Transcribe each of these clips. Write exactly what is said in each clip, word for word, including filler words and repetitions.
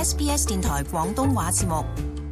S B S 電台廣東話節目。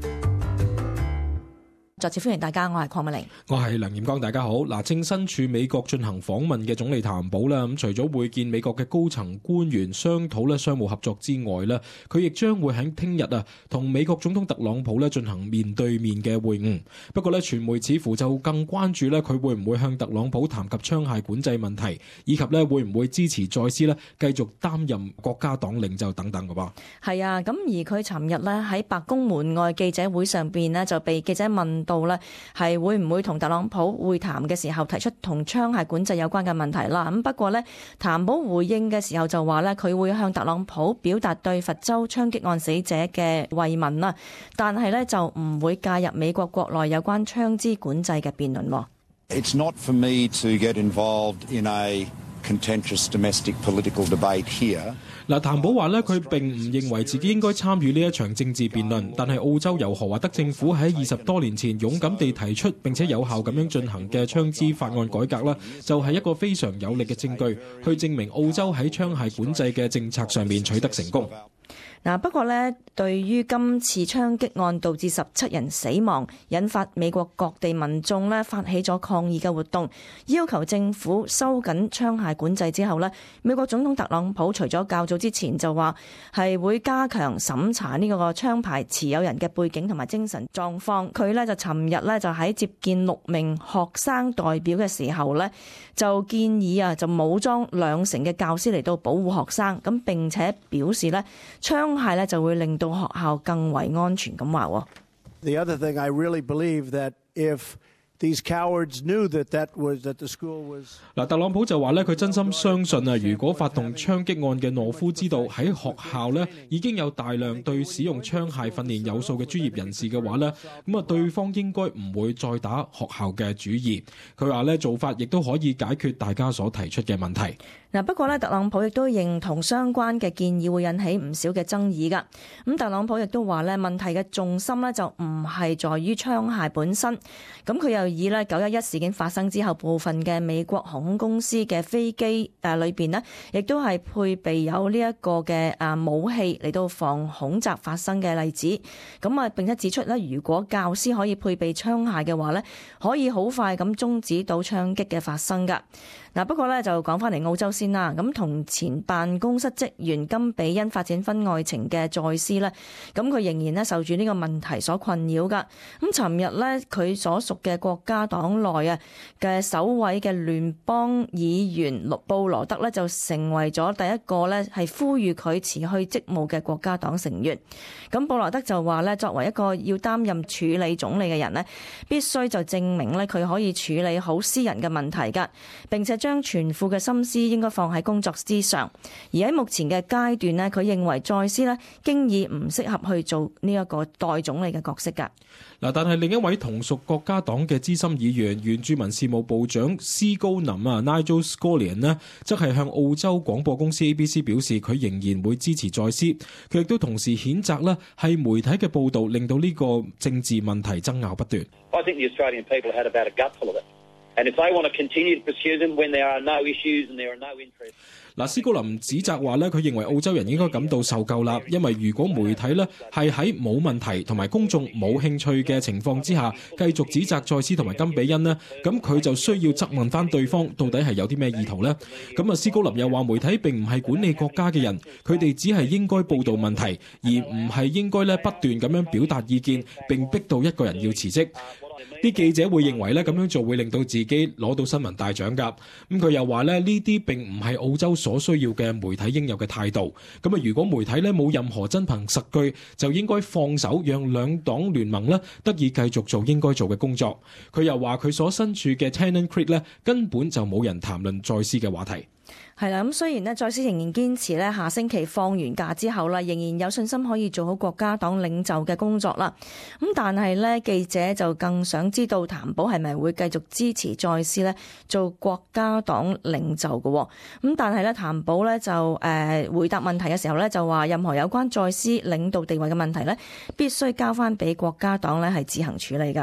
再次歡迎大家，我係鄺美玲， 我係梁炎光，大家好。嗱，正身處美國進行訪問嘅總理譚寶啦，咁除咗會見美國嘅高層官員商討咧商務合作之外咧，佢亦將會喺聽日啊同美國總統特朗普咧進行面對面嘅會晤。不過咧，傳媒似乎就更關注咧佢會唔會向特朗普談及槍械管制問題，以及咧會唔會支持再斯咧繼續擔任國家黨領袖等等嘅噃。 係啊，咁而佢尋日咧喺白宮門外記者會上邊咧就被記者問到咧係會唔會同特朗普會談嘅時候提出同槍械管制有關嘅問題啦。咁不過咧，譚寶回應嘅時候就話咧佢會向特朗普表達對佛州槍擊案死者嘅慰問啦，但係咧就唔會介入美國國內有關槍支管制嘅辯論。 It's not for me to get involved in a contentious domestic political debate here. 嗱，譚寶話咧，佢並唔認為自己應該參與呢一場政治辯論，但係澳洲由何華德政府喺二十多年前勇敢地提出並且有效咁樣進行嘅槍支法案改革啦，就係一個非常有力嘅證據，去證明澳洲喺槍械管制嘅政策上面取得成功。 嗱，不過咧，對於今次槍擊案導致十七人死亡，引發美國各地民眾咧發起咗抗議嘅活動，要求政府收緊槍械管制之後咧，美國總統特朗普除咗較早之前就話係會加強審查呢個槍牌持有人嘅背景同埋精神狀況，佢咧就尋日咧就喺接見六名學生代表嘅時候咧，就建議啊就武裝兩成嘅教師嚟到保護學生，咁並且表示咧槍係咧就會令到學校更為安全咁話。 The other thing I really believe that if these cowards knew that that was that the school was 嗱，特朗普就話咧，佢真心相信啊，如果發動槍擊案嘅懦夫知道喺學校咧已經有大量對使用槍械訓練有素嘅專業人士嘅話咧，咁啊對方應該唔會再打學校嘅主意。佢話咧做法亦都可以解決大家所提出嘅問題。 嗱，不過咧，特朗普亦都認同相關嘅建議會引起唔少嘅爭議㗎。咁特朗普亦都話咧，問題嘅重心咧就唔係在於槍械本身。咁佢又以咧九一一事件發生之後，部分嘅美國航空公司嘅飛機誒裏邊呢，亦都係配備有呢一個嘅誒武器嚟到防恐襲發生嘅例子。咁啊，並且指出咧，如果教師可以配備槍械嘅話咧，可以好快咁終止到槍擊嘅發生㗎。嗱，不過咧就講翻嚟澳洲先啦。咁同前辦公室職員金比恩發展婚外情嘅再斯咧，咁佢仍然咧受住呢個問題所困擾噶。咁尋日咧，佢所屬嘅國家黨內啊嘅首位嘅聯邦議員布羅德咧，就成為咗第一個咧係呼籲佢辭去職務嘅國家黨成員。咁布羅德就話咧，作為一個要擔任處理總理嘅人咧，必須就證明咧佢可以處理好私人嘅問題噶，並且將全副嘅心思應該放喺工作之上，而喺目前嘅階段呢，佢認為再斯呢經已唔適合去做呢一個代總理嘅角色㗎。 嗱，但係另一位同屬國家黨嘅資深議員、原住民事務部長斯高林啊 Nigel Scollion 呢，則係向澳洲廣播公司 A B C 表示，佢仍然會支持再斯。佢亦都同時譴責呢係媒體嘅報導，令到呢個政治問題爭拗不斷。 I think the Australian people had about a gutful of it. And if they want to continue to pursue them when there are no issues and there are no interests. 嗱，斯高林指責話咧，佢認為澳洲人應該感到受夠啦，因為如果媒體咧係喺冇問題同埋公眾冇興趣嘅情況之下，繼續指責再斯同埋金比恩呢，咁佢就需要質問翻對方到底係有啲咩意圖呢？咁啊，斯高林又話媒體並唔係管理國家嘅人，佢哋只係應該報導問題，而唔係應該咧不斷咁樣表達意見並逼到一個人要辭職。啲記者會認為咧咁樣做會令到自己攞到新聞大獎㗎。咁佢又話咧呢啲並唔係澳洲所需要嘅媒體應有嘅態度。咁啊，如果媒體咧冇任何真憑實據，就應該放手，讓兩黨聯盟咧得以繼續做應該做嘅工作。佢又話佢所身處嘅 Tennant Creek 咧根本就冇人談論再斯嘅話題。 係啦，咁雖然呢，再斯仍然堅持呢，下星期放完假之後啦，仍然有信心可以做好國家黨領袖嘅工作啦。咁但係呢，記者就更想知道譚寶係咪會繼續支持再斯呢做國家黨領袖嘅。咁但係呢，譚寶呢就誒、呃、回答問題嘅時候呢，就話任何有關再斯領導地位嘅問題呢，必須交翻俾國家黨呢係自行處理㗎。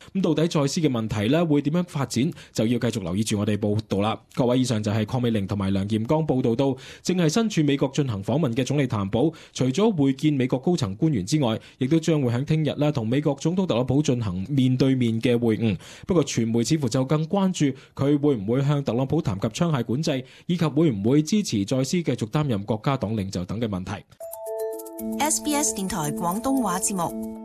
咁到底再斯嘅問題咧會點樣發展，就要繼續留意住我哋報道啦。各位，以上就係鄺美玲同埋梁炎剛報道到，正係身處美國進行訪問嘅總理譚寶，除咗會見美國高層官員之外，亦都將會喺聽日咧同美國總統特朗普進行面對面嘅會晤。不過傳媒似乎就更關注佢會唔會向特朗普談及槍械管制，以及會唔會支持再斯繼續擔任國家黨領袖等嘅問題。 S B S 電台廣東話節目。